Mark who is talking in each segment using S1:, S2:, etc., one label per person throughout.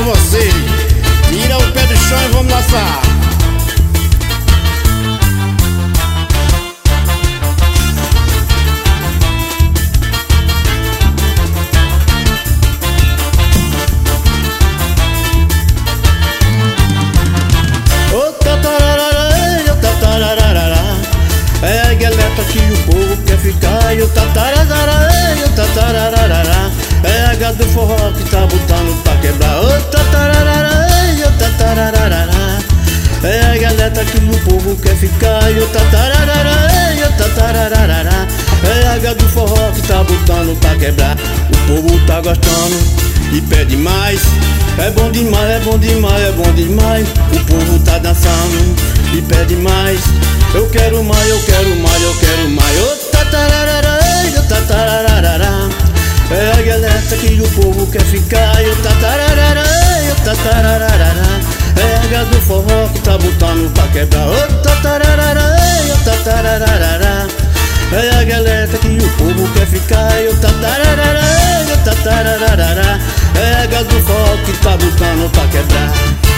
S1: você. Tira o pé do chão e vamos laçar.
S2: É a galeta que o povo quer ficar. E o tatararara, o tatararara. É a gata do forró que tá botando pra quebrar. O tatararara, o tatararara. É a galeta que o povo quer ficar. E o tatararara, o tatararara. É a gata do forró que tá botando pra quebrar. O povo tá gostando e pede mais. É bom demais, é bom demais, é bom demais. O povo tá dançando e pede mais. Eu quero mais, eu quero mais, eu quero mais. O tatararara, o tatararara. É a galeta que o povo quer ficar. E o tatararara, o tatararara. É a gata do forró que tá botando pra quebrar. O tatararara, o tatararara. É a galeta que o povo quer ficar. E o tatararara, o tatararara. É a gata do forró que tá botando pra quebrar.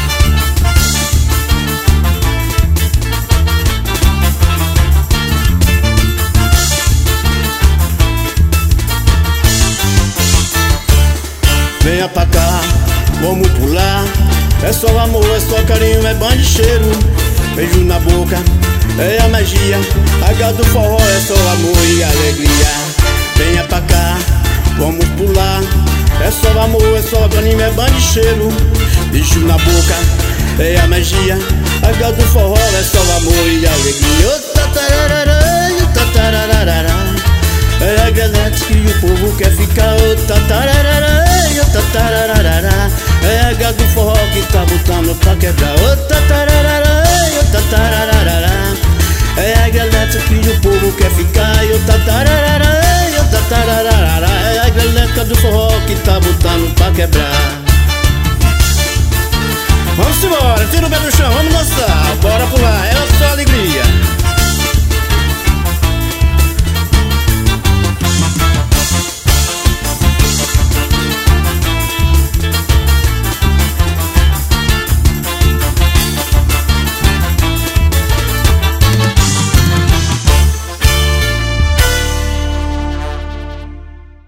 S2: Venha pra cá, vamos pular. É só amor, é só carinho, é banho de cheiro. Beijo na boca, é a magia. A gata do forró é só amor e alegria. Venha pra cá, vamos pular. É só amor, é só carinho, é banho de cheiro. Beijo na boca, é a magia. A gata do forró é só amor e alegria. O tatararara, o tatararara. É a galeta que o povo quer ficar. O tatararara, o tatararara. É a gata do forró que tá botando pra quebrar. O tatararara, o tatararara. É a galeta que o povo quer ficar. E o tatararara, o tatararara. É a galeta do forró que tá botando pra quebrar.
S1: Vamos embora, tira o pé do chão, vamos dançar. Bora pular.